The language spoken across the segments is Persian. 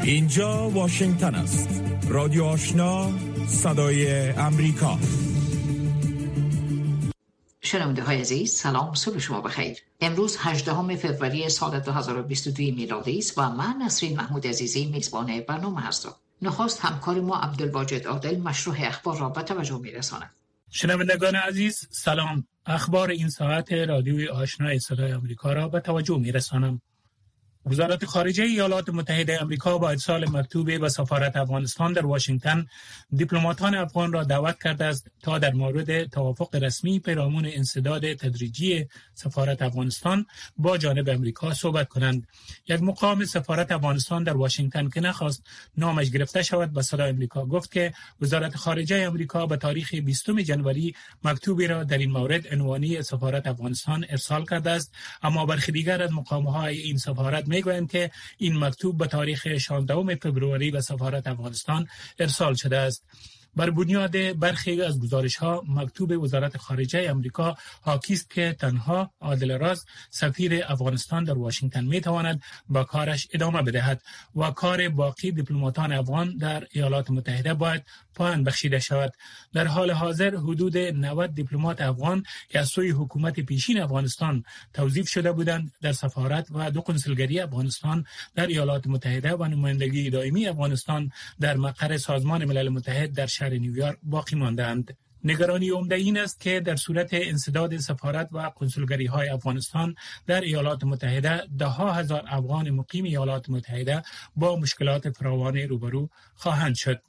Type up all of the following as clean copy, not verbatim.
اینجا واشنگتن است. رادیو آشنا، صدای امریکا. شنونده های عزیز، سلام، صبح شما بخیر. امروز 18 فوریه سال 2022 میلادی است و من نسرین محمود عزیزی میزبان برنامه هستم. نخست همکار ما عبدالواجد عادل مشروح اخبار را به توجه میرساند. شنوندگان عزیز سلام. اخبار این ساعت رادیوی آشنای صدای آمریکا را به توجه میرسانم. وزارت خارجه ایالات متحده آمریکا با ارسال مکتوبی به سفارت افغانستان در واشنگتن دیپلماتان افغان را دعوت کرده است تا در مورد توافق رسمی پیرامون انسداد تدریجی سفارت افغانستان با جانب آمریکا صحبت کنند. یک مقام سفارت افغانستان در واشنگتن که نخواست نامش گرفته شود به صدای آمریکا گفت که وزارت خارجه آمریکا به تاریخ 20 ژانویه مکتوبی را در این مورد عنوانی سفارت افغانستان ارسال کرده است، اما برخی دیگر از مقام‌های این سفارت میگویند که این مکتوب به تاریخ 16 فوریه به سفارت افغانستان ارسال شده است. بر بنیاد برخی از گزارش‌ها مکتوب وزارت خارجه آمریکا حاکی است که تنها عادل راز سفیر افغانستان در واشنگتن می‌تواند با کارش ادامه بدهد و کار باقی دیپلماتان افغان در ایالات متحده باید پایان بخشیده شود. در حال حاضر حدود 90 دیپلمات افغان که از سوی حکومت پیشین افغانستان توظیف شده بودند در سفارت و دو کنسولگری افغانستان در ایالات متحده و نمایندگی دائمی افغانستان در مقر سازمان ملل متحد در شهر نیویورک باقی ماندند. نگرانی عمده این است که در صورت انسداد سفارت و کنسولگری‌های افغانستان در ایالات متحده ده‌ها هزار افغان مقیم ایالات متحده با مشکلات فراوان روبرو خواهند شد.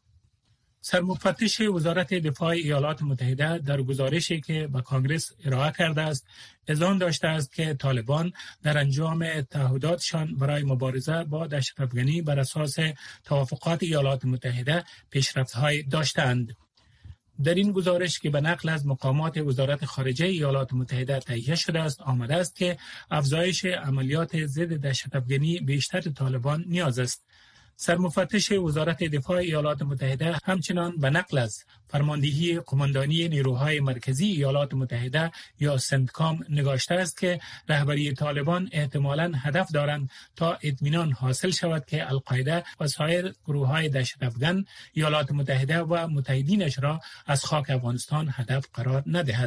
سرمفتش وزارت دفاع ایالات متحده در گزارشی که به کانگرس ارائه کرده است اذعان داشته است که طالبان در انجام تعهداتشان برای مبارزه با دهشت‌افکنی بر اساس توافقات ایالات متحده پیشرفت‌های داشتند. در این گزارش که به نقل از مقامات وزارت خارجه ایالات متحده تهیه شده است آمده است که افزایش عملیات ضد دهشت‌افکنی بیشتر طالبان نیاز است. سرمفتش وزارت دفاع ایالات متحده همچنان به نقل از فرماندهی قماندانی نیروهای مرکزی ایالات متحده یا سنتکام نگاشته است که رهبری طالبان احتمالاً هدف دارند تا اطمینان حاصل شود که القاعده و سایر گروه‌های دهشت‌افکن ایالات متحده و متحدینش را از خاک افغانستان هدف قرار ندهد.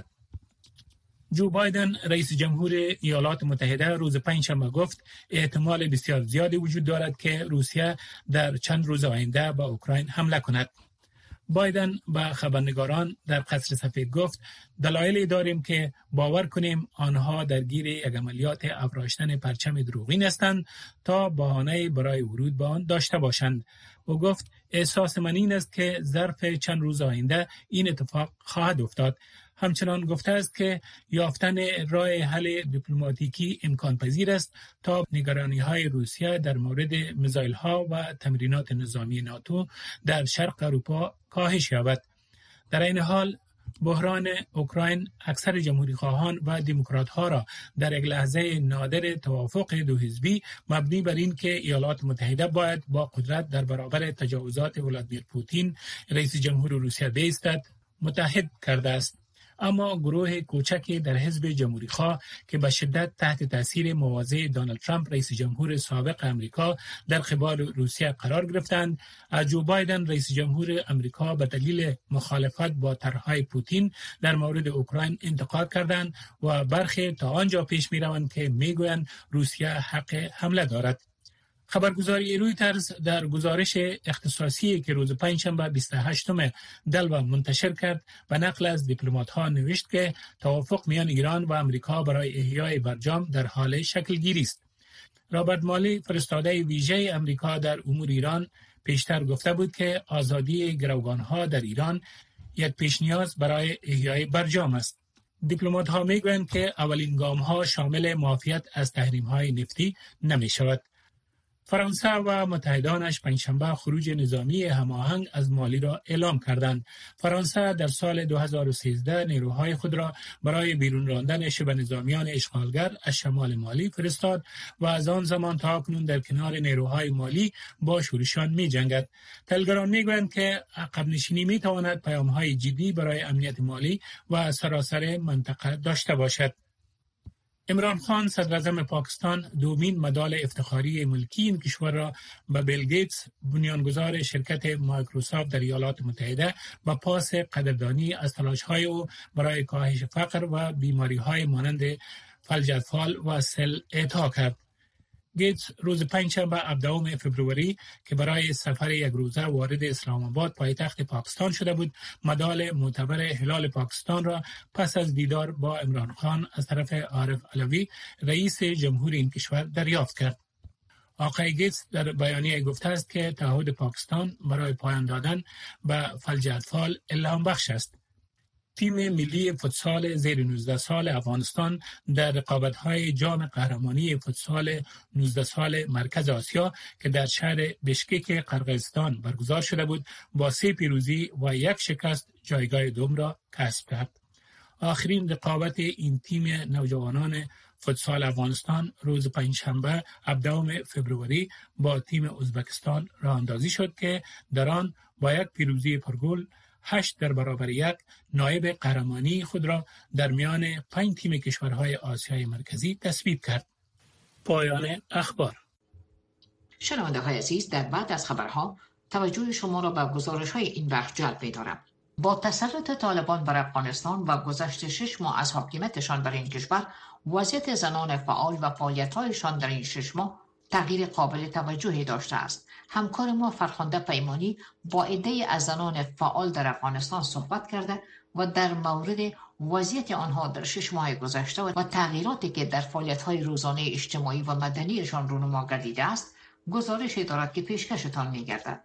جو بایدن رئیس جمهور ایالات متحده روز پنجشنبه گفت احتمال بسیار زیادی وجود دارد که روسیه در چند روز آینده به اوکراین حمله کند. بایدن به خبرنگاران در قصر سفید گفت دلایلی داریم که باور کنیم آنها درگیر یک عملیات افراشتن پرچم دروغین هستند تا بهانه برای ورود به آن داشته باشند. او گفت احساس من این است که ظرف چند روز آینده این اتفاق خواهد افتاد. همچنان گفته است که یافتن راه حل دیپلماتیکی امکان پذیر است تا نگرانی‌های روسیه در مورد میزایل‌ها و تمرینات نظامی ناتو در شرق اروپا کاهش یابد. در این حال بحران اوکراین اکثر جمهوری‌خواهان و دموکرات‌ها را در یک لحظه نادر توافق دو حزبی مبنی بر این که ایالات متحده باید با قدرت در برابر تجاوزات ولادیمیر پوتین رئیس جمهور روسیه بایستد متحد کرده است. اما گروه کوچکی در حزب جمهوری‌خواه که به شدت تحت تاثیر مواضع دونالد ترامپ رئیس جمهور سابق آمریکا در قبال روسیه قرار گرفتند، از جو بایدن رئیس جمهور آمریکا به دلیل مخالفت با طرح‌های پوتین در مورد اوکراین انتقاد کردند و برخی تا آنجا پیش می‌روند که می‌گویند روسیه حق حمله دارد. خبرگزاری رویترز در گزارش اختصاصی که روز پنجشنبه 28 دلو منتشر کرد به نقل از دیپلمات‌ها نوشت که توافق میان ایران و آمریکا برای احیای برجام در حال شکل گیری است. رابرت مالی فرستاده ویژه آمریکا در امور ایران پیشتر گفته بود که آزادی گروگان‌ها در ایران یک پیش نیاز برای احیای برجام است. دیپلمات‌ها میگویند که اولین گام‌ها شامل معافیت از تحریم‌های نفتی نمی‌شود. فرانسه و متحدانش پنجشنبه خروج نظامی هماهنگ از مالی را اعلام کردند. فرانسه در سال 2013 نیروهای خود را برای بیرون راندن شبه نظامیان اشغالگر از شمال مالی فرستاد و از آن زمان تا اکنون در کنار نیروهای مالی با شورشان می‌جنگد. تحلیلگران می‌گویند که عقب نشینی می‌تواند پیام‌های جدی برای امنیت مالی و سراسر منطقه داشته باشد. عمران خان صدراعظم پاکستان دومین مدال افتخاری ملکی این کشور را به بیل گیتس بنیانگذار شرکت مایکروسافت در ایالات متحده و پاس قدردانی از تلاش‌های او برای کاهش فقر و بیماری‌های مانند فلج اطفال و سل اعطا کرد. گیتس روز پنجشنبه 17 فوریه که برای سفر یک روزه وارد اسلام آباد پایتخت پاکستان شده بود، مدال معتبر هلال پاکستان را پس از دیدار با عمران خان از طرف عارف علوی رئیس جمهور این کشور دریافت کرد. آقای گیتس در بیانیه گفته است که تعهد پاکستان برای پایان دادن به فلج اطفال الهام بخش است. تیم ملی فوتسال زیر 19 سال افغانستان در رقابت‌های جام قهرمانی فوتسال 19 سال مرکز آسیا که در شهر بشکک قرقیزستان برگزار شده بود با 3 پیروزی و 1 شکست جایگاه دوم را کسب کرد. آخرین رقابت این تیم نوجوانان فوتسال افغانستان روز پنجشنبه 17 فوریه با تیم ازبکستان راه اندازی شد که در آن با 1 پیروزی پرگل 8 در برابر 1 نایب قهرمانی خود را در میان 5 تیم کشورهای آسیای مرکزی تثبیت کرد. پایان اخبار. شنونده‌های عزیز، در بعد از خبرها توجه شما را به گزارش‌های این وقت جلب می‌دارم. با تسلط طالبان بر افغانستان و گذشت 6 ماه از حاکمیتشان بر این کشور، وضعیت زنان فعال و فعالیت‌هایشان در این 6 ماه تغییر قابل توجهی داشته است. همکار ما فرخنده پیمانی با عده‌ای از زنان فعال در افغانستان صحبت کرده و در مورد وضعیت آنها در 6 ماه گذشته و تغییراتی که در فعالیت‌های روزانه اجتماعی و مدنیشان رونما گردیده است گزارشی دارد که پیشکشتان می‌گردد.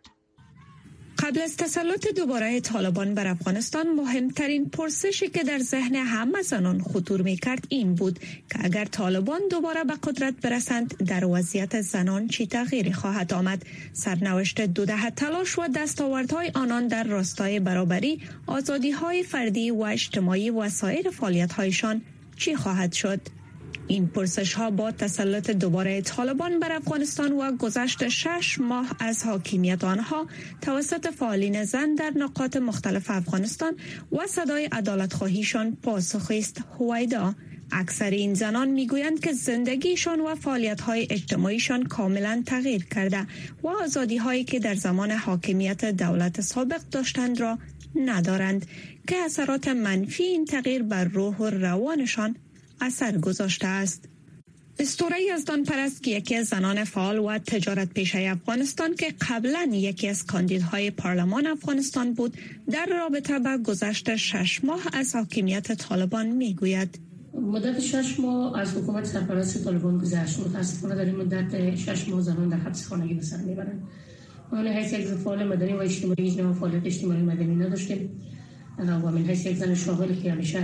قبل از تسلط دوباره طالبان بر افغانستان، مهمترین پرسشی که در ذهن همه زنان خطور می‌کرد این بود که اگر طالبان دوباره به قدرت برسند در وضعیت زنان چی تغییری خواهد آمد. سرنوشت 2 دهه تلاش و دستاوردهای آنان در راستای برابری، آزادی‌های فردی و اجتماعی و سایر فعالیت‌هایشان چی خواهد شد؟ این پرسش ها با تسلط دوباره طالبان بر افغانستان و گذشت 6 ماه از حاکمیت آنها توسط فعالین زن در نقاط مختلف افغانستان و صدای عدالت خواهیشان پاسخی است. هویدا اکثر این زنان میگویند که زندگیشان و فعالیت های اجتماعیشان کاملا تغییر کرده و آزادی هایی که در زمان حاکمیت دولت سابق داشتند را ندارند که اثرات منفی این تغییر بر روح و روانشان اثر گذاشته است. استوره یزدان پرست که یکی از زنان فعال و تجارت پیشه افغانستان که قبلا یکی از کاندیدهای پارلمان افغانستان بود، در رابطه با گذشت 6 ماه از حاکمیت طالبان میگوید: مدت 6 ماه از حکومت سرپرست طالبان گذشت. متاسفانه در این مدت 6 ماه زنان در حبس خانگی به سر میبرند. ما من حیث یک فعال مدنی و اجتماعی فعالیت اجتماعی مدنی نداشتیم و من حیث یک زن شاغل که همیشه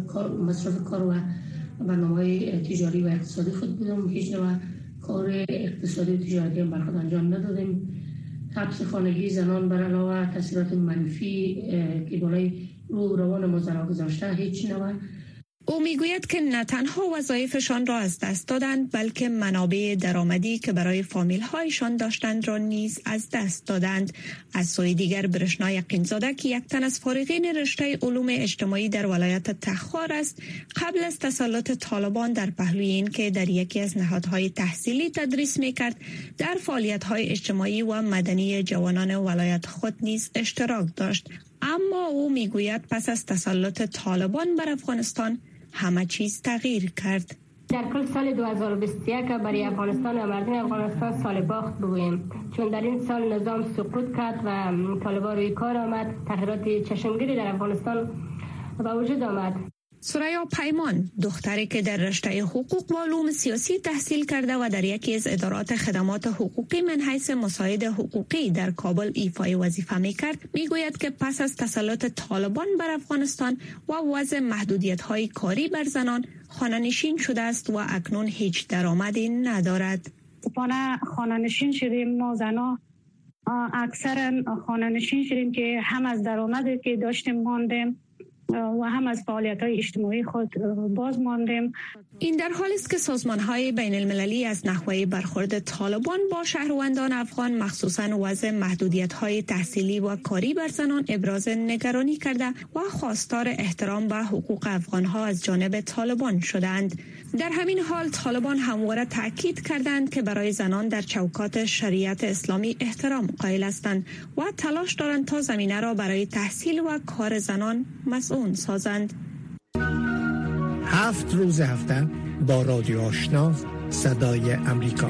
مصرف کار و برنامه‌های تجاری و اقتصادی خود بودم، هیچ نوع کار اقتصادی و تجارتی هم بر خود انجام ندادیم. حبس خانگی زنان بر علاوه تاثیرات منفی که بالای روح روان ما زنان گذاشته هیچ نوع. او میگوید که نه تنها وظایفشان را از دست دادند بلکه منابع درآمدی که برای فامیل‌هایشان داشتند را نیز از دست دادند. از سوی دیگر برشنا یقین‌زاده که یک تن از فارغین رشته علوم اجتماعی در ولایت تخار است، قبل از تسلط طالبان در پهلوی این که در یکی از نهادهای تحصیلی تدریس می‌کرد، در فعالیت‌های اجتماعی و مدنی جوانان ولایت خود نیز اشتراک داشت. اما او میگوید پس از تسلط طالبان بر افغانستان همه چیز تغییر کرد. در کل سال 2021 برای افغانستان و مردم افغانستان سال باخت بگوییم، چون در این سال نظام سقوط کرد و طالبان روی کار آمد. تغییرات چشمگیری در افغانستان به وجود آمد. ثریا پیمان، دختری که در رشته حقوق و علوم سیاسی تحصیل کرده و در یکی از ادارات خدمات حقوقی من حیث مساعد حقوقی در کابل ایفای وظیفه می‌کرد، میگوید که پس از تسلط طالبان بر افغانستان و وضع محدودیت‌های کاری بر زنان خانه‌نشین شده است و اکنون هیچ درآمدی ندارد. خانه‌نشین شدیم، ما زنان اکثرا خانه‌نشین شدیم که هم از درآمدی که داشتیم ماندیم و هم از فعالیت‌های اجتماعی خود باز ماندیم. این در حالی است که سازمان‌های بین المللی از نحوه برخورد طالبان با شهروندان افغان مخصوصاً وضع محدودیت‌های تحصیلی و کاری بر زنان ابراز نگرانی کرده و خواستار احترام به حقوق افغان‌ها از جانب طالبان شدند. در همین حال طالبان همواره تاکید کردند که برای زنان در چوکات شریعت اسلامی احترام قائل هستند و تلاش دارند تا زمینه را برای تحصیل و کار زنان مسئول سازند. 7 روز هفته با رادیو آشنا صدای امریکا.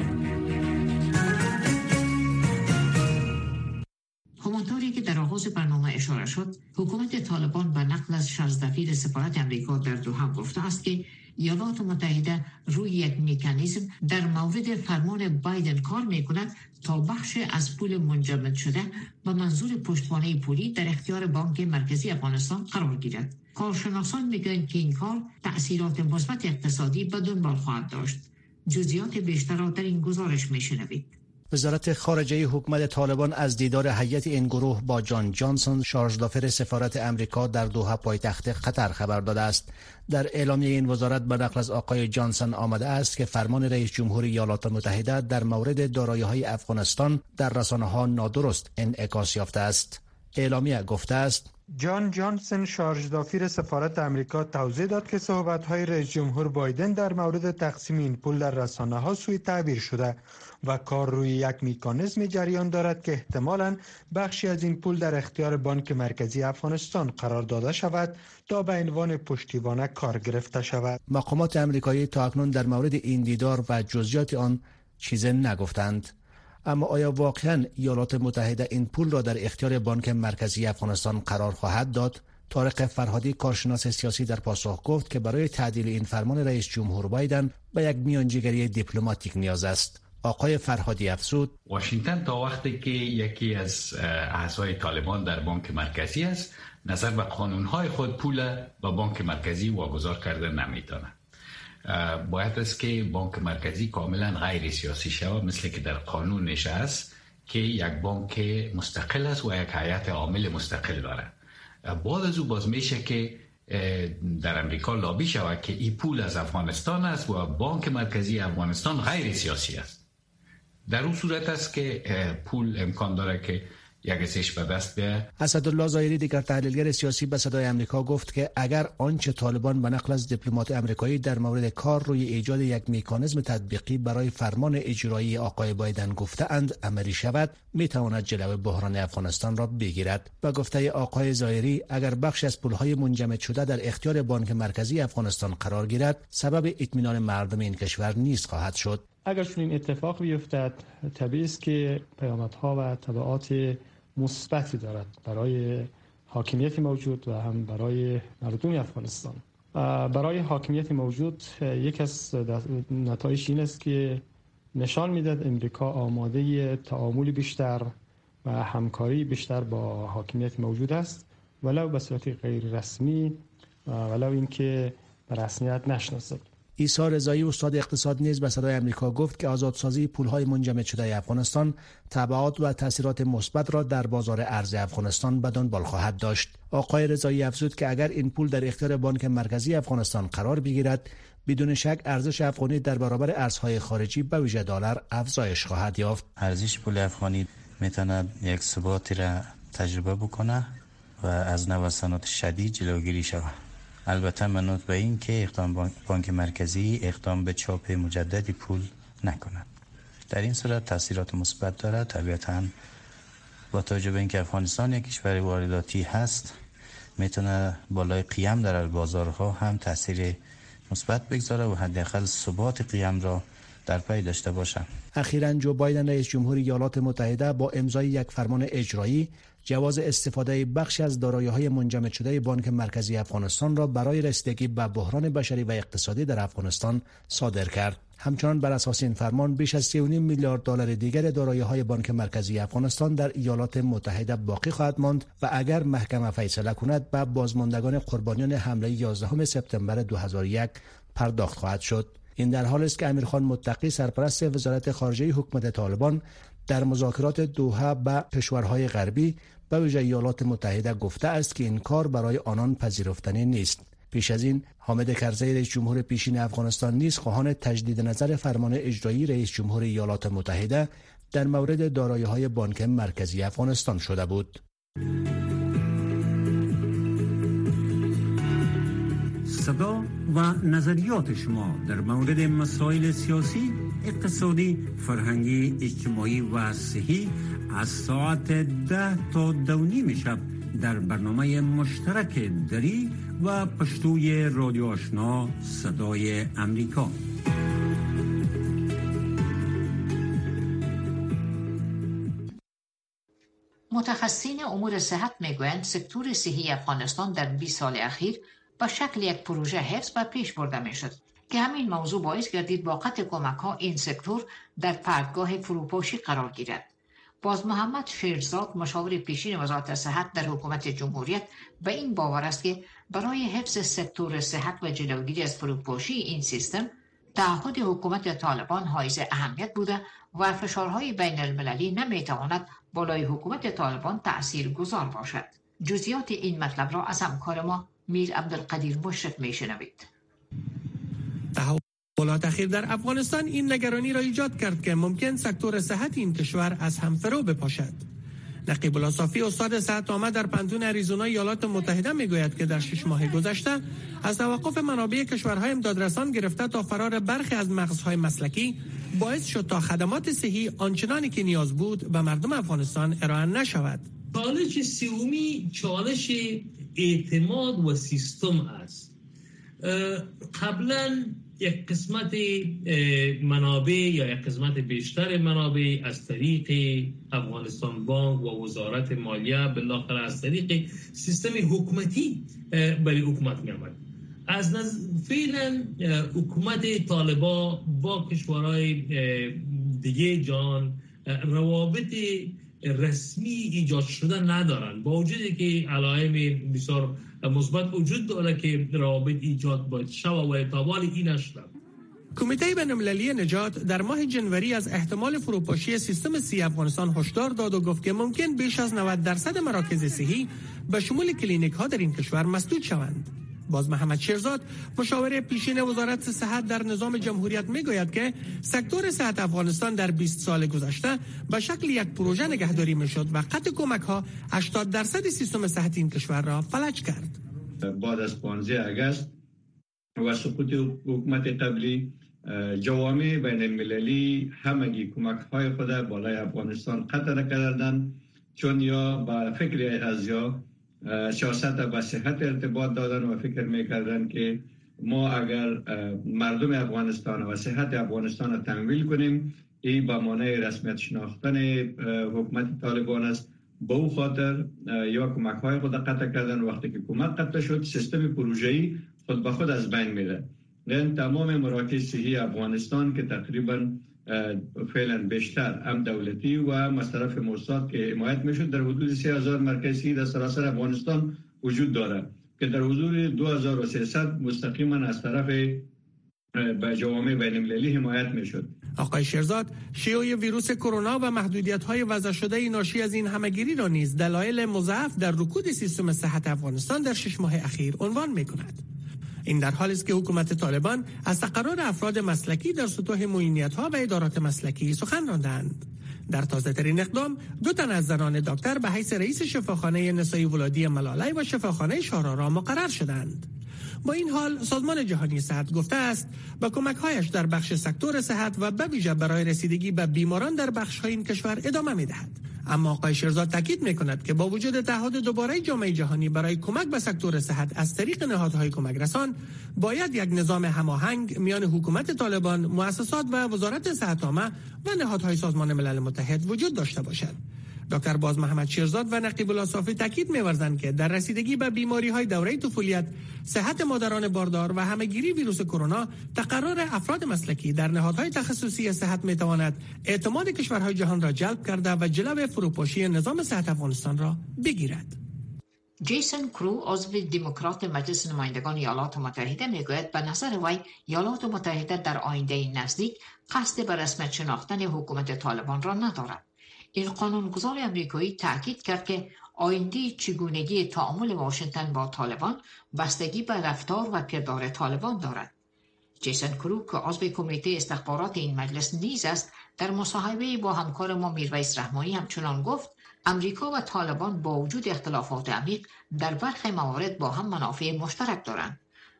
همانطوری که در آغاز برنامه اشاره شد، حکومت طالبان به نقل از سفیر سفارت امریکا در دوحه گفته است که ایالات متحده روی یک مکانیزم در مورد فرمان بایدن کار می‌کند تا بخش از پول منجمد شده به منظور پشتوانه پولی در اختیار بانک مرکزی افغانستان قرار گیرد. کارشناسان میگویند که این کار تأثیرات مثبت اقتصادی به دنبال خواهد داشت. جزئیات بیشتر را در این گزارش میشنوید. وزارت خارجه حکومت طالبان از دیدار هیئت این گروه با جان جانسون، شارژدافر سفارت امریکا در دوحه پایتخت قطر خبر داده است. در اعلامیه این وزارت به نقل از آقای جانسون آمده است که فرمان رئیس جمهور ایالات متحده در مورد دارایی‌های افغانستان در رسانه‌ها نادرست انعکاس یافته است. اعلامیه گفته است: جان جانسون، شارژدافر سفارت امریکا، توضیح داد که صحبت‌های رئیس جمهور بایدن در مورد تقسیم این پول در رسانه‌ها سوء تعبیر شده و کار روی یک مکانیزم جریان دارد که احتمالاً بخشی از این پول در اختیار بانک مرکزی افغانستان قرار داده شود تا به عنوان پشتیبانه کار گرفته شود. مقامات امریکایی تا اکنون در مورد این دیدار و جزئیات آن چیزی نگفتند. اما آیا واقعاً ایالات متحده این پول را در اختیار بانک مرکزی افغانستان قرار خواهد داد؟ طارق فرهادی، کارشناس سیاسی، در پاسخ گفت که برای تعدیل این فرمان رئیس جمهور بایدن به یک میانجیگری دیپلماتیک نیاز است. آقای فرهادی افزود: واشنگتن تا وقتی که یکی از اعضای طالبان در بانک مرکزی است، نظر به قانونهای خود پول به بانک مرکزی واگذار کرده نمیتونه. باید است که بانک مرکزی کاملا غیر سیاسی شود، مثل که در قانون نشست که یک بانک مستقل است و یک هیئت عامل مستقل داره. بعد از او باز میشه که در امریکا لابی شود که این پول از افغانستان است و بانک مرکزی افغانستان غیر سیاسی است. در اون صورت است که پول امکان داره که یک حصه‌اش به دست بیاید. اسدالله ظاهری، دیگر تحلیلگر سیاسی، به صدای امریکا گفت که اگر آنچه طالبان به نقل از دیپلمات امریکایی در مورد کار روی ایجاد یک مکانیزم تطبیقی برای فرمان اجرایی آقای بایدن گفته‌اند عملی شود، میتواند جلوی بحران افغانستان را بگیرد. به گفته آقای ظاهری، اگر بخش از پولهای منجمد شده در اختیار بانک مرکزی افغانستان قرار گیرد، سبب اطمینان مردم این کشور نیز خواهد شد. اگر چنین اتفاق بیفتد، طبیعی است که پیامدها و تبعات مثبتی دارد برای حاکمیت موجود و هم برای مردم افغانستان. برای حاکمیت موجود یک از نتایج این است که نشان میدهد امریکا آماده تعامل بیشتر و همکاری بیشتر با حاکمیت موجود است، ولو به صورت غیر رسمی، ولو اینکه به رسمیت نشناسد. عیسی رضایی، استاد اقتصاد، نیز به صدای امریکا گفت که آزادسازی پولهای منجمد شده افغانستان تبعات و تاثیرات مثبت را در بازار ارز افغانستان به دنبال خواهد داشت. آقای رضایی افزود که اگر این پول در اختیار بانک مرکزی افغانستان قرار بگیرد، بدون شک ارزش افغانی در برابر ارزهای خارجی به ویژه دلار افزایش خواهد یافت. ارزش پول افغانی میتواند یک ثباتی را تجربه بکنه و از نوسانات شدید جلوگیری شود. البته منوط به این که اقدام بانک مرکزی اقدام به چاپ مجددی پول نکند. در این صورت تاثیرات مثبت دارد. طبیعتاً با توجه به اینکه افغانستان یک کشور وارداتی هست، میتونه بالای قیام در بازارها هم تاثیر مثبت بگذاره و حداقل ثبات قیام را در پی داشته باشه. اخیراً جو بایدن رئیس جمهور ایالات متحده با امضای یک فرمان اجرایی جواز استفاده بخشی از دارایی‌های منجمد شده بانک مرکزی افغانستان را برای رسیدگی به بحران بشری و اقتصادی در افغانستان صادر کرد. همچنان بر اساس این فرمان بیش از 3.5 میلیارد دلار دیگر دارایی‌های بانک مرکزی افغانستان در ایالات متحده باقی خواهد ماند و اگر محکمه فیصله کند به بازماندگان قربانیان حمله 11 سپتامبر 2001 پرداخت خواهد شد. این در حالی است که امیرخان متقی، سرپرست وزارت خارجه حکومت طالبان، در مذاکرات دوحه با کشورهای غربی به ویژه ایالات متحده گفته است که این کار برای آنان پذیرفتنی نیست. پیش از این حامد کرزی، رئیس جمهور پیشین افغانستان، نیز خواهان تجدید نظر فرمان اجرایی رئیس جمهور ایالات متحده در مورد دارایی‌های بانک مرکزی افغانستان شده بود. صدا و نظریات شما در مورد مسائل سیاسی، اقتصادی، فرهنگی، اجتماعی و صحی از ساعت 10 تا 2:30 شب در برنامه مشترک دری و پشتوی رادیو آشنا صدای امریکا. متخصصین امور صحت میگویند سکتور صحی افغانستان در 20 سال اخیر با شکل یک پروژه حفظ و پیش برده میشد که همین موضوع باعث گردید با قطع کمک‌ها این سکتور در پرتگاه فروپاشی قرار گیرد. باز محمد شیرزاد مشاور پیشین وزارت صحت در حکومت جمهوریت به این باور است که برای حفظ سکتور صحت و جلوگیری از فروپاشی این سیستم تعهد حکومت طالبان حائز اهمیت بوده و فشارهای بین المللی نمیتواند بالای حکومت طالبان تأثیر گذار باشد. جزئیات این مطلب را از همکار ما میر عبدالقدیر مشرف میشنوید. تحولات اخیر در افغانستان این نگرانی را ایجاد کرد که ممکن سکتور صحت این کشور از هم فرو بپاشد. نقیب الله صافی استاد صحت عامه در پنتون اریزونا ایالات متحده میگوید که در 6 ماه گذشته از توقف منابع کشورهای امدادرسان گرفته تا فرار برخی از مغزهای مسلکی باعث شد تا خدمات صحی آنچنانی که نیاز بود به مردم افغانستان ارائه نشود. چالش سومی چالش اعتماد و سیستم است. قبلا یک قسمت منابع یا یک قسمت بیشتر منابع از طریق افغانستان بانک و وزارت مالیه بالاخره از طریق سیستم حکومتی برای حکومت می آمد. از فعلا حکومت طالبان با کشورهای دیگه جان روابط رسمی ایجاد شده ندارن، با وجودی که علائم بسیار مثبت وجود داره که روابط ایجاد باید شود و اعتبار این نشده. کمیته بین‌المللی نجات در ماه جنوری از احتمال فروپاشی سیستم صحی افغانستان هشدار داد و گفت که ممکن بیش از 90% مراکز صحی به شمول کلینیک ها در این کشور مسدود شوند. باز محمد شیرزاد مشاور پیشین وزارت صحت در نظام جمهوریت میگوید که سکتور صحت افغانستان در 20 سال گذشته به شکل یک پروژه نگهداری میشد و قطع کمک ها 80% سیستم صحت این کشور را فلج کرد. بعد از 15 آگوست و سقوط حکومت قبلی جوامع بین المللی همگی کمک های خود بالای افغانستان قطع کردند، چون یا با فکر از یا سیاست با صحت ارتباط دادن و فکر میکردن که ما اگر مردم افغانستان و صحت افغانستان را تمویل کنیم این با مانع رسمیت شناختن حکومت طالبان است. به او خاطر یا کمک های خود قطع کردن. وقتی که کمک قطع شد سیستم پروژه‌ای خود به خود از بین میره. لان تمام مراکز صحی افغانستان که تقریبا فعلا بیشتر هم دولتی و از طرف موساد که حمایت میشد در حدود 3000 مرکز صحی در سراسر افغانستان وجود دارد که در حدود 2300 مستقیما از طرف به جوامع بین المللی حمایت میشد. آقای شیرزاد شیوع ویروس کرونا و محدودیت‌های وضع شده ناشی از این همهگیری را نیز دلایل مضاعف در رکود سیستم صحت افغانستان در 6 ماه اخیر عنوان می‌کند. این در حالی است که حکومت طالبان از تقرر افراد مسلکی در سطوح معینیت‌ها و ادارات مسلکی سخن راندند. در تازه‌ترین اقدام 2 تن از زنان دکتر به حیث رئیس شفاخانه نسایی ولادی ملالی و شفاخانه شارارا مقرر شدند. با این حال سازمان جهانی صحت گفته است با کمک‌هایش در بخش سکتور صحت و به ویژه برای رسیدگی به بیماران در بخش‌های این کشور ادامه می‌دهد. اما آقای شیرزاد تاکید می‌کند که با وجود تعهد دوباره جامعه جهانی برای کمک به سکتور صحت از طریق نهادهای کمک رسان، باید یک نظام هماهنگ میان حکومت طالبان، مؤسسات و وزارت صحت عامه و نهادهای سازمان ملل متحد وجود داشته باشد. دکتر باز محمد شیرزاد و نقیب الله صافی تاکید می‌ورزند که در رسیدگی به بیماری‌های دوره طفولیت، صحت مادران باردار و همهگیری ویروس کرونا، تقرر افراد مسلکی در نهادهای تخصصی صحت می‌تواند اعتماد کشورهای جهان را جلب کرده و جلو فروپاشی نظام صحت افغانستان را بگیرد. جیسون کرو عضو دموکرات مجلس نمایندگان ایالات متحده میگوید به نظر وی ایالات متحده در آینده نزدیک قصد به رسمیت شناختن حکومت طالبان را ندارد. این قانونگذار امریکایی تاکید کرد که آینده چگونگی تعامل واشنگتن با طالبان بستگی به رفتار و کردار طالبان دارد. جیسون کرو که عضو کمیته استخبارات این مجلس نیز است در مصاحبه با همکار ما میرویس رحمانی همچنان گفت امریکا و طالبان با وجود اختلافات عمیق در برخی موارد با هم منافع مشترک دارند.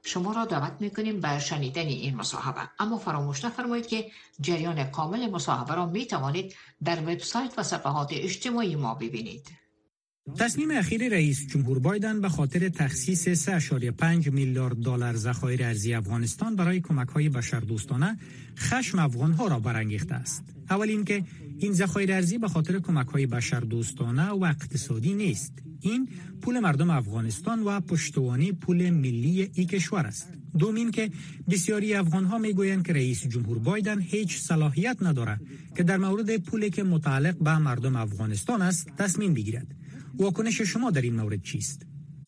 شما را دعوت میکنیم به شنیدن این مصاحبه، اما فراموش نفرمایید که جریان کامل مصاحبه را میتوانید در وبسایت و صفحات اجتماعی ما ببینید. تصمیم اخیر رئیس جمهور بایدن به خاطر تخصیص 3.5 میلیارد دلار ذخایر ارزی افغانستان برای کمک‌های بشردوستانه خشم افغان‌ها را برانگیخته است. اول اینکه این ذخایر ارزی به خاطر کمک‌های بشردوستانه و اقتصادی نیست. این پول مردم افغانستان و پشتوانه پول ملی این کشور است. دومین که بسیاری افغان‌ها میگویند که رئیس جمهور بایدن هیچ صلاحیت ندارد که در مورد پولی که متعلق به مردم افغانستان است تصمیم بگیرد. واکنش شما در این مورد چیست؟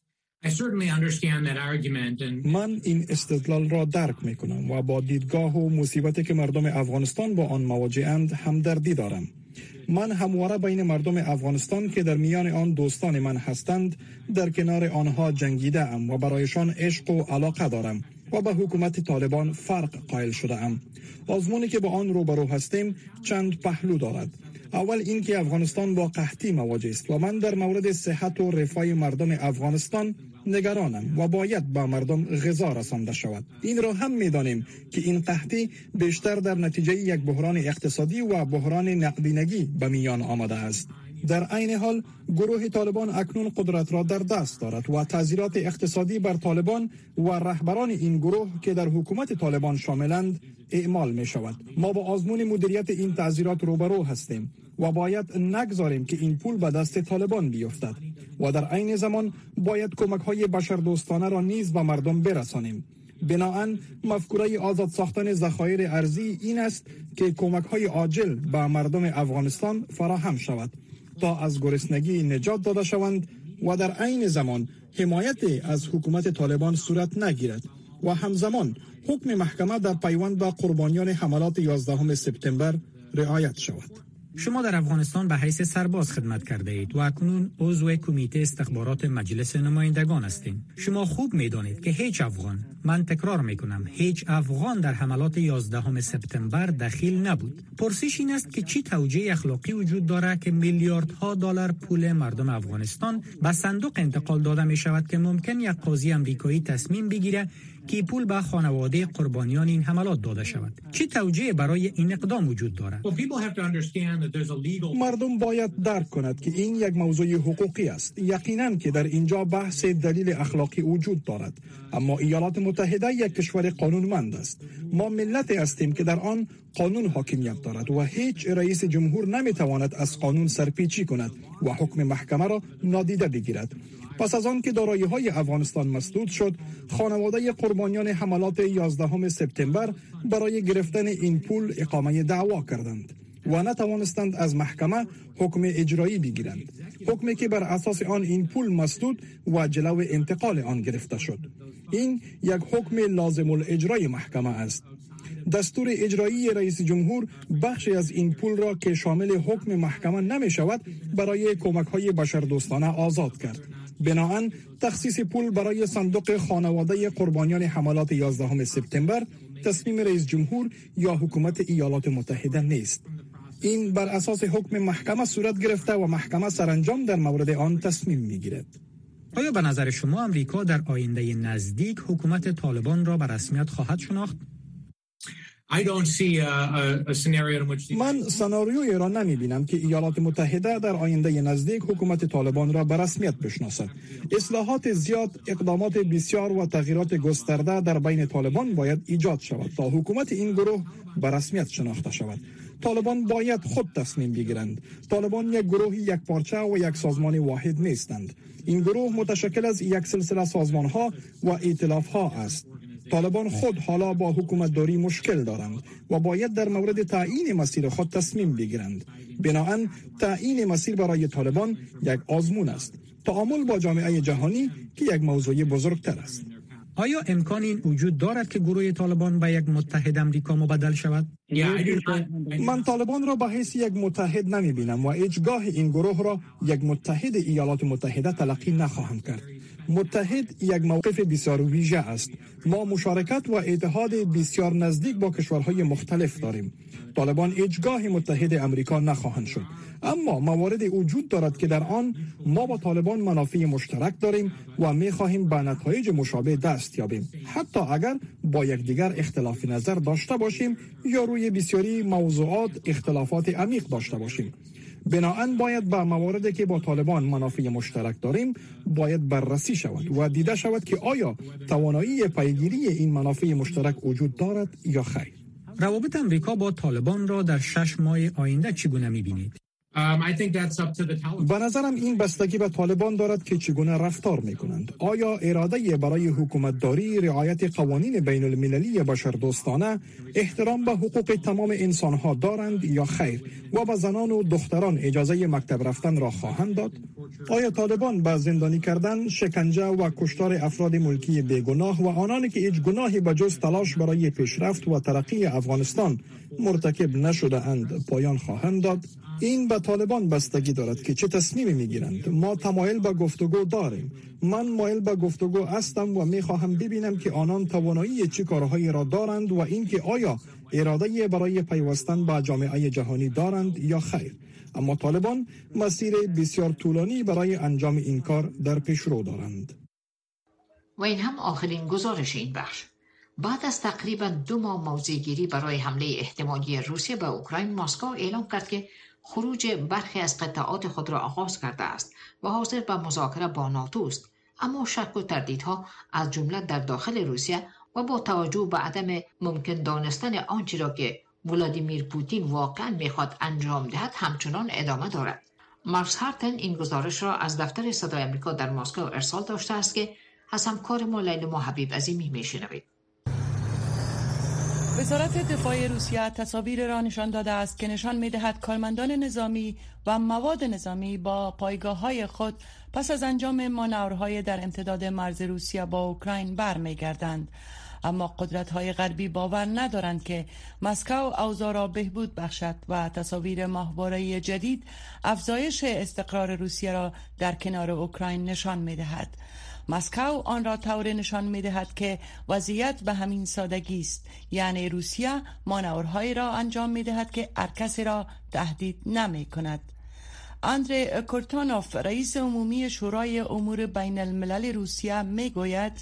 من این استدلال را درک می کنم و با دیدگاه و مصیبتی که مردم افغانستان با آن مواجه‌اند همدردی دارم. من همواره بین مردم افغانستان که در میان آن دوستان من هستند در کنار آنها جنگیده ام و برایشان عشق و علاقه دارم و به حکومت طالبان فرق قائل شده ام. آزمونی که با آن روبرو هستیم چند پهلو دارد. اول اینکه افغانستان با قحطی مواجه است و من در مورد صحت و رفاه مردم افغانستان نگرانم و باید با مردم غذا رسانده شود. این را هم می‌دانیم که این قحطی بیشتر در نتیجه یک بحران اقتصادی و بحران نقدینگی به میان آمده است. در عین حال گروه طالبان اکنون قدرت را در دست دارد و تعزیرات اقتصادی بر طالبان و رهبران این گروه که در حکومت طالبان شاملند اعمال می شود. ما با آزمون مدیریت این تعزیرات روبرو هستیم و باید نگذاریم که این پول به دست طالبان بیفتد و در عین زمان باید کمک‌های بشردوستانه را نیز به مردم برسانیم. بنابراین مفکوره آزاد ساختن ذخایر ارزی این است که کمک‌های عاجل به مردم افغانستان فراهم شود تا از گرسنگی نجات داده شوند و در عین زمان حمایت از حکومت طالبان صورت نگیرد و همزمان حکم محکمه در پیوند به قربانیان حملات 11 سپتامبر رعایت شود. شما در افغانستان به حیث سرباز خدمت کرده اید و اکنون عضو کمیته استخبارات مجلس نمایندگان هستید. شما خوب می‌دانید که هیچ افغان، من تکرار می‌کنم، هیچ افغان در حملات 11 سپتامبر دخیل نبود. پرسش این است که چی توجیه اخلاقی وجود دارد که میلیاردها دلار پول مردم افغانستان به صندوق انتقال داده می شود که ممکن یک قاضی امریکایی تصمیم بگیره که پول به خانواده قربانیان این حملات داده شود. چی توجیه برای این اقدام وجود دارد؟ مردم باید درک کند که این یک موضوع حقوقی است. یقیناً که در اینجا بحث دلیل اخلاقی وجود دارد، اما ایالات متحده یک کشور قانونمند است. ما ملتی هستیم که در آن قانون حاکمیت دارد و هیچ رئیس جمهور نمیتواند از قانون سرپیچی کند و حکم محکمه را نادیده بگیرد. پس از آن که دارایی‌های افغانستان مسدود شد، خانواده قربانیان حملات 11 سپتامبر برای گرفتن این پول اقامه دعوا کردند و نتوانستند از محکمه حکم اجرایی بگیرند. حکمی که بر اساس آن این پول مسدود و جلو انتقال آن گرفته شد. این یک حکم لازم الاجرای محکمه است. دستور اجرایی رئیس جمهور بخشی از این پول را که شامل حکم محکمه نمی شود برای کمک‌های بشردوستانه آزاد کرد. بنابراین تخصیص پول برای صندوق خانواده قربانیان حملات 11 سپتامبر تصمیم رئیس جمهور یا حکومت ایالات متحده نیست. این بر اساس حکم محکمه صورت گرفته و محکمه سرانجام در مورد آن تصمیم میگیرد. آیا به نظر شما امریکا در آینده نزدیک حکومت طالبان را به رسمیت خواهد شناخت؟ من سناریویی را نمی بینم که ایالات متحده در آینده نزدیک حکومت طالبان را به رسمیت بشناسد. اصلاحات زیاد، اقدامات بسیار و تغییرات گسترده در بین طالبان باید ایجاد شود تا حکومت این گروه به رسمیت شناخته شود. طالبان باید خود تصمیم بگیرند. طالبان یک گروه یک پارچه و یک سازمان واحد نیستند. این گروه متشکل از یک سلسله سازمان‌ها و ائتلاف‌ها است. طالبان خود حالا با حکومت داری مشکل دارند و باید در مورد تعیین مسیر خود تصمیم بگیرند. بنابراین تعیین مسیر برای طالبان یک آزمون است. تعامل با جامعه جهانی که یک موضوع بزرگتر است. آیا امکان این وجود دارد که گروه طالبان به یک متحد امریکا مبدل شود؟ من طالبان را به حیث یک متحد نمی بینم و هیچگاه این گروه را یک متحد ایالات متحده تلقی نخواهم کرد. متحد یک موقف بسیار ویژه است. ما مشارکت و اتحاد بسیار نزدیک با کشورهای مختلف داریم. طالبان هیچگاه متحد امریکا نخواهند شد، اما موارد وجود دارد که در آن ما با طالبان منافع مشترک داریم و می خواهیم به نتایج مشابه دست یابیم، حتی اگر با یکدیگر اختلاف نظر داشته باشیم یا روی بسیاری موضوعات اختلافات عمیق داشته باشیم. بنابراین باید به مواردی که با طالبان منافع مشترک داریم باید بررسی شود و دیده شود که آیا توانایی پیگیری این منافع مشترک وجود دارد یا خیر. روابط امریکا با طالبان را در 6 ماه آینده چگونه می‌بینید؟ به نظرم این بستگی به طالبان دارد که چگونه رفتار میکنند. آیا اراده برای حکومتداری، رعایت قوانین بین المللی بشردوستانه، احترام به حقوق تمام انسانها دارند یا خیر و به زنان و دختران اجازه مکتب رفتن را خواهند داد؟ آیا طالبان به زندانی کردن، شکنجه و کشتار افراد ملکی بیگناه و آنانی که هیچ گناهی به جز تلاش برای پیشرفت و ترقی افغانستان مرتکب نشده اند پایان خواهند داد؟ این به طالبان بستگی دارد که چه تصمیمی میگیرند. ما تمایل به گفتگو داریم. من مایل به گفتگو هستم و میخواهم ببینم که آنان توانایی چه کارهایی را دارند و اینکه آیا اراده برای پیوستن به جامعه جهانی دارند یا خیر. اما طالبان مسیر بسیار طولانی برای انجام این کار در پیش رو دارند. و این هم آخرین گزارش این بخش. بعد از تقریبا 2 ماه موضع‌گیری برای حمله احتمالی روسیه به اوکراین، مسکو اعلام کرد که خروج برخی از قطعات خود را آغاز کرده است و حاضر به مذاکره با ناتو است. اما شک و تردیدها از جمله در داخل روسیه و با توجه به عدم ممکن دانستن آنچه را که ولادیمیر پوتین واقعا میخواد انجام دهد همچنان ادامه دارد. مارکس هارتن این گزارش را از دفتر صدای آمریکا در مسکو ارسال داشته است که از همکار ما لیلا حبیب عظیمی میشنوید. وزارت دفاع روسیه تصاویر را نشان داده است که نشان می‌دهد کارمندان نظامی و مواد نظامی با پایگاه‌های خود پس از انجام مانورهای در امتداد مرز روسیه با اوکراین برمیگردند. اما قدرت‌های غربی باور ندارند که مسکو اوضاع را بهبود بخشد و تصاویر ماهواره‌ای جدید افزایش استقرار روسیه را در کنار اوکراین نشان می‌دهد. مسکو آن را طور نشان می‌دهد که وضعیت به همین سادگی است، یعنی روسیه مانورهایی را انجام می‌دهد که هر کسی را تهدید نمی‌کند. اندری کورتانوف رئیس عمومی شورای امور بین الملل روسیه میگوید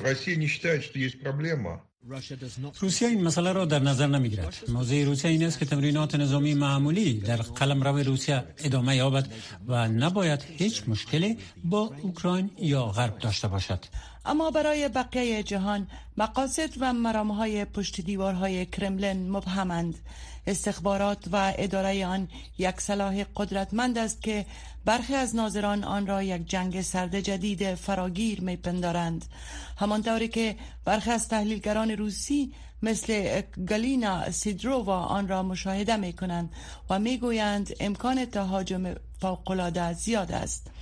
روسیه این مسئله را در نظر نمیگیرد. موضوع روسیه این است که تمرینات نظامی معمولی در قلمرو روسیه ادامه یابد و نباید هیچ مشکلی با اوکراین یا غرب داشته باشد. اما برای بقیه جهان مقاصد و مرامهای پشت دیوارهای کرملین مبهمند. استخبارات و اداره آن یک سلاح قدرتمند است که برخی از ناظران آن را یک جنگ سرد جدید فراگیر می‌پندارند، همانطوری که برخی از تحلیلگران روسی مثل گالینا سیدرووا آن را مشاهده می‌کنند و می‌گویند امکان تهاجم فوق‌العاده زیاد است.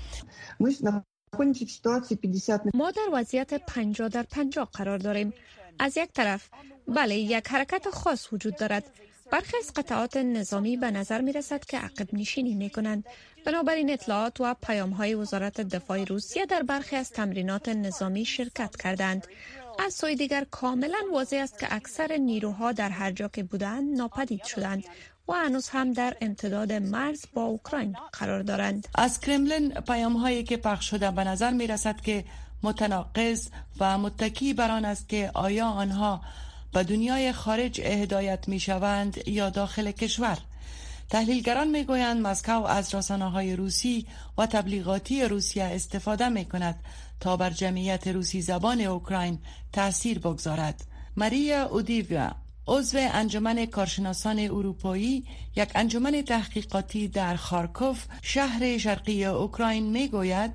ما در وضعیت 50-50 قرار داریم. از یک طرف بله یک حرکت خاص وجود دارد. برخی از قطعات نظامی به نظر می رسد که عقب نشینی می کنند. بنابراین اطلاعات و پیام های وزارت دفاع روسیه در برخی از تمرینات نظامی شرکت کردند. از سوی دیگر کاملا واضح است که اکثر نیروها در هر جا که بودند ناپدید شدند و هنوز هم در امتداد مرز با اوکراین قرار دارند. از کرملین پیام هایی که پخش شده به نظر می رسد که متناقض و متکی بر آن است که آیا آنها به دنیای خارج هدایت می شوند یا داخل کشور. تحلیلگران می گویند مسکو از رسانه‌های روسی و تبلیغاتی روسیه استفاده می کند تا بر جمعیت روسی زبان اوکراین تأثیر بگذارد. ماریا اودیویا، عضو انجمن کارشناسان اروپایی، یک انجمن تحقیقاتی در خارکوف، شهر شرقی اوکراین، می گوید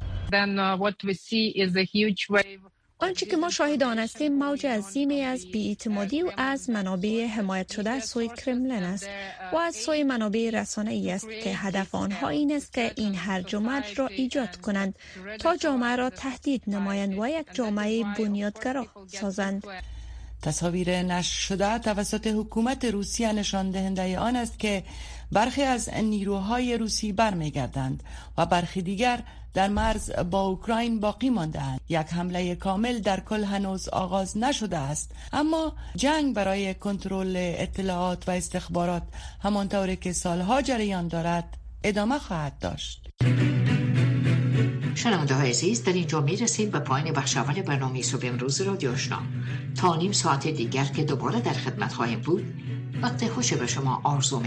آنچه که ما شاهد آن هستیم موج عظیمی از بی‌اعتمادی و از منابع حمایت شده از سوی کرملین است و از سوی منابع رسانه‌ای است که هدف آنها این است که این هرج و مرج را ایجاد کنند تا جامعه را تهدید نمایند و یک جامعه بنیادگرا سازند. تصاویر نشر شده توسط حکومت روسیه نشان دهنده آن است که برخی از نیروهای روسی برمیگردند و برخی دیگر در مرز با اوکراین باقی مانده‌اند. یک حمله کامل در کل هنوز آغاز نشده است، اما جنگ برای کنترل اطلاعات و استخبارات همانطوری که سالها جریان دارد ادامه خواهد داشت. شنونده های عزیز، در اینجا می رسیم به پایان بخش اول برنامه صبح امروز رادیو آشنا. تا نیم ساعت دیگر که دوباره در خدمت خواهیم بود، وقت خوش به شما آرزو